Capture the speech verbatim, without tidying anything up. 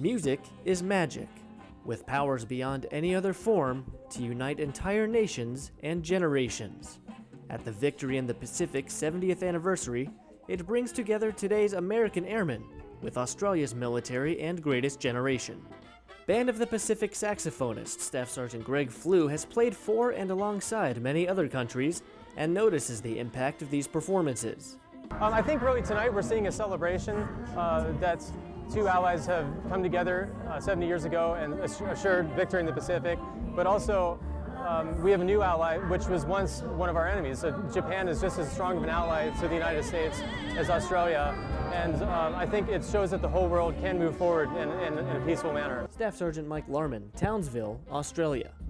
Music is magic, with powers beyond any other form to unite entire nations and generations. At the Victory in the Pacific seventieth anniversary, it brings together today's American airmen with Australia's military and greatest generation. Band of the Pacific saxophonist Staff Sergeant Greg Flew has played for and alongside many other countries and notices the impact of these performances. Um, I think really tonight we're seeing a celebration uh, that's two allies have come together uh, seventy years ago and assured victory in the Pacific, but also um, we have a new ally which was once one of our enemies. So Japan is just as strong of an ally to the United States as Australia, and um, I think it shows that the whole world can move forward in, in, in a peaceful manner. Staff Sergeant Mike Larman, Townsville, Australia.